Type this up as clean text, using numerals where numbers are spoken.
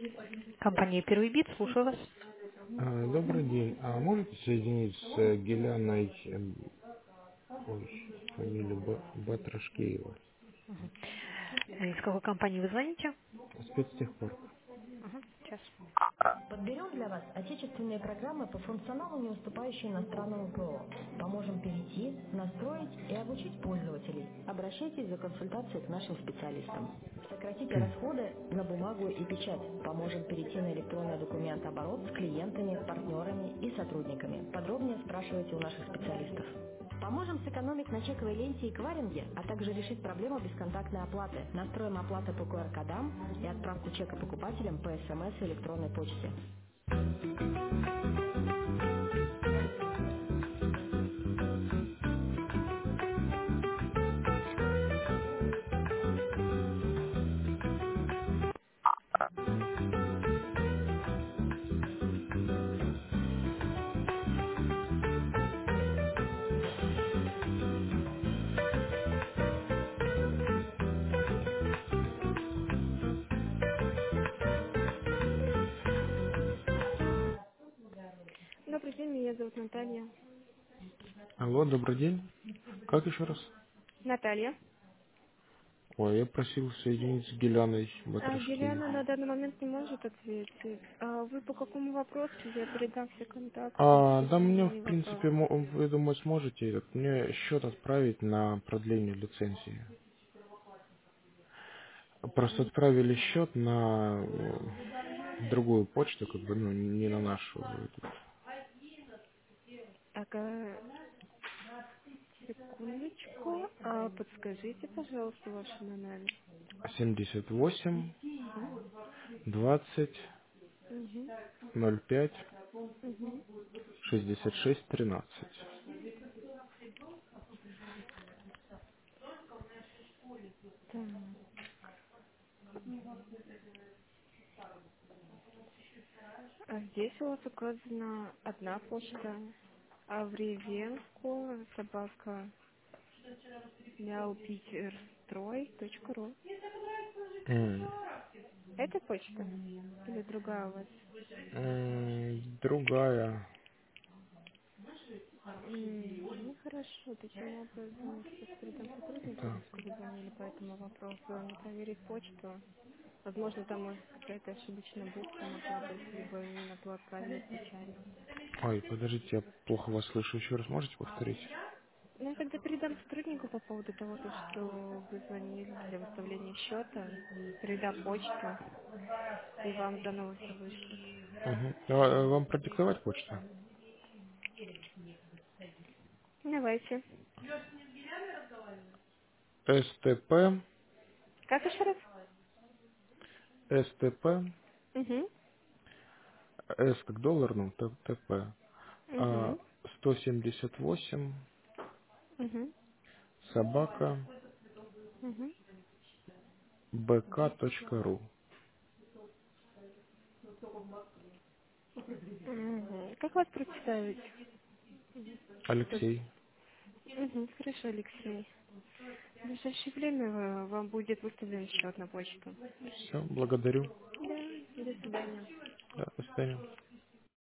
Компания «Первый бит», слушаю вас. Добрый день. А можете соединить с Геляной, ой, фамилию Батрашкеева, Из какой компании вы звоните? спецтехпарк? Сейчас. Подберем для вас отечественные программы по функционалу, не уступающие иностранному ПО. Поможем перейти, настроить и обучить пользователей. Обращайтесь за консультацией к нашим специалистам. Сократите расходы на бумагу и печать. Поможем перейти на электронный документооборот с клиентами, партнерами и сотрудниками. Подробнее спрашивайте у наших специалистов. Поможем сэкономить на чековой ленте и кваринге, а также решить проблему бесконтактной оплаты. Настроим оплату по QR-кодам и отправку чека покупателям по СМС и электронной почте. Добрый день, меня зовут Наталья. Алло, добрый день. Как еще раз? Наталья. Ой, я просил соединить с Геляной Гелиана Батрашкеевой. на данный момент не может ответить. Вы по какому вопросу? Я передам все контакты, Да, мне, если в не вопрос. принципе, вы думать сможете, мне счет отправить на продление лицензии. Просто отправили счет на другую почту, как бы, ну, не на нашу. Так, секундочку. Подскажите, пожалуйста, ваши номер. 78 Угу, 20 угу, 05 угу. 66 13. Так, здесь у вас указана одна почта. Авревенко, собака, мяупитерстрой.ру. М, Это почта? Или другая у вас? Другая. Хорошо. Таким образом, я сейчас передам сотруднику, Да. что вы звонили по этому вопросу, не проверить почту. Возможно, там может какая-то ошибочная буква могла быть, либо не на ту отправили случайно. Ой, подождите, я плохо вас слышу. Еще раз можете повторить? Ну, я тогда передам сотруднику по поводу того, что вы звонили для выставления счета. Передам почту, и вам заново все вышлют. Угу. Вам продиктовать почту? Давайте. СТП, Как еще раз? СТП, Угу. С как доллар, ну, ТП, Угу. 178, Угу. собака, Угу. bk.ru. Угу. Как вас представить? Алексей. Хорошо, Алексей. В ближайшее время вам будет выставлен счет на почту. Все, благодарю. Да, до свидания. Да, до свидания.